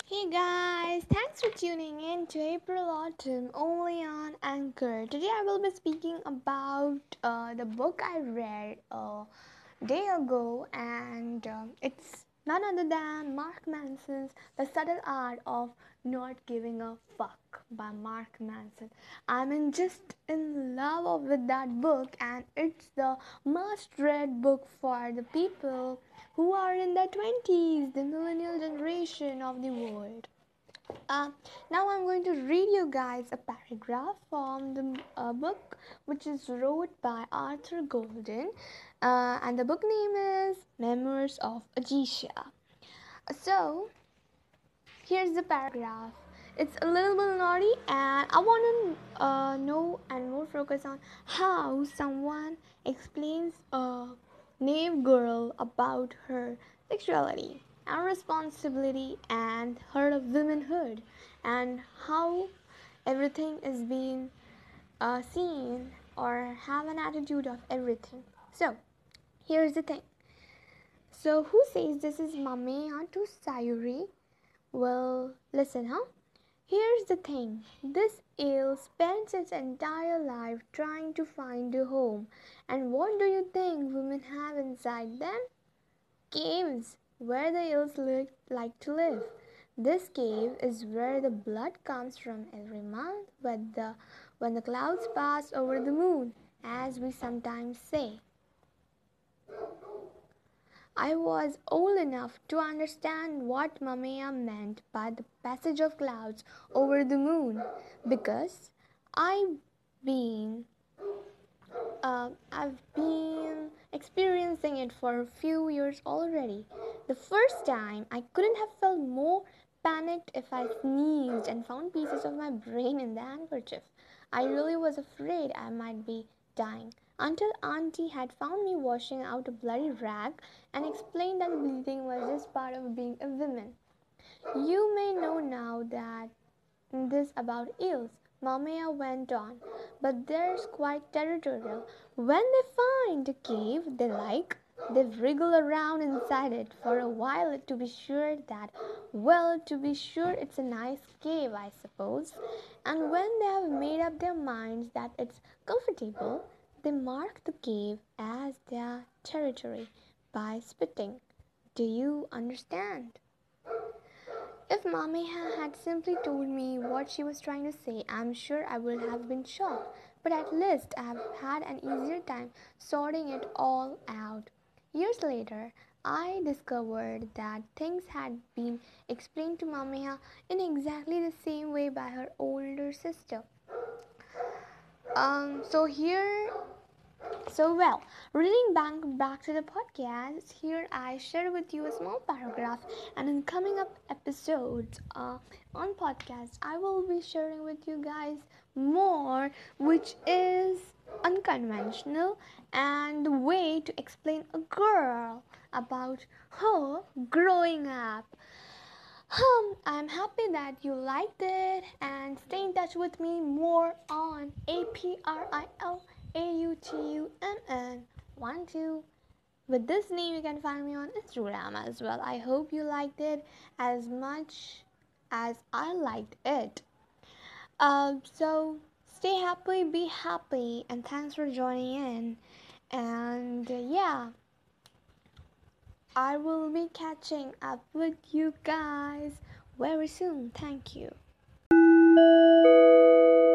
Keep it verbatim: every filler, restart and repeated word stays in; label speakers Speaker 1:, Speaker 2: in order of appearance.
Speaker 1: Hey guys, thanks for tuning in to April Autumn only on Anchor. Today I will be speaking about uh, the book I read a day ago, and um, it's none other than Mark Manson's The Subtle Art of Not Giving a Fuck by Mark Manson. I'm in just in love with that book, and it's the must read book for the people who are in their twenties, the millennial generation of the world. Uh, Now I'm going to read you guys a paragraph from the uh, book, which is wrote by Arthur Golden, uh, and the book name is Memoirs of Agisha. So here's the paragraph. It's a little bit naughty, and I want to uh, know and more focus on how someone explains a naive girl about her sexuality and responsibility and her womanhood, and how everything is being uh, seen or have an attitude of everything. So here's the thing. So who says this is Mamiya to Sayuri? Well, listen, huh? Here's the thing. This eel spends its entire life trying to find a home. And what do you think women have inside them? Caves, where the eels li- like to live. This cave is where the blood comes from every month when the, when the clouds pass over the moon, as we sometimes say. I was old enough to understand what Mamea meant by the passage of clouds over the moon, because I've been uh, I've been experiencing it for a few years already. The first time I couldn't have felt more panicked if I sneezed and found pieces of my brain in the handkerchief. I really was afraid I might be dying, until Auntie had found me washing out a bloody rag and explained that bleeding was just part of being a woman. You may know now that this about eels, Mamea went on, but they're quite territorial. When they find a cave they like, they wriggle around inside it for a while to be sure that, well, to be sure it's a nice cave, I suppose. And when they have made up their minds that it's comfortable, they mark the cave as their territory by spitting. Do you understand? If Mamiya had simply told me what she was trying to say, I'm sure I would have been shocked. But at least I have had an easier time sorting it all out. Years later, I discovered that things had been explained to Mamiya in exactly the same way by her older sister. Um, so here so, well, reading back, back to the podcast, here I share with you a small paragraph, and in coming up episodes uh, on podcast, I will be sharing with you guys more, which is unconventional and the way to explain a girl about her growing up. Um, I'm happy that you liked it, and stay in touch with me more on A P R I L A U T U M N one two. With this name, you can find me on Instagram as well. I hope you liked it as much as I liked it. Um, so stay happy, be happy, and thanks for joining in. And uh, yeah. I will be catching up with you guys very soon. Thank you.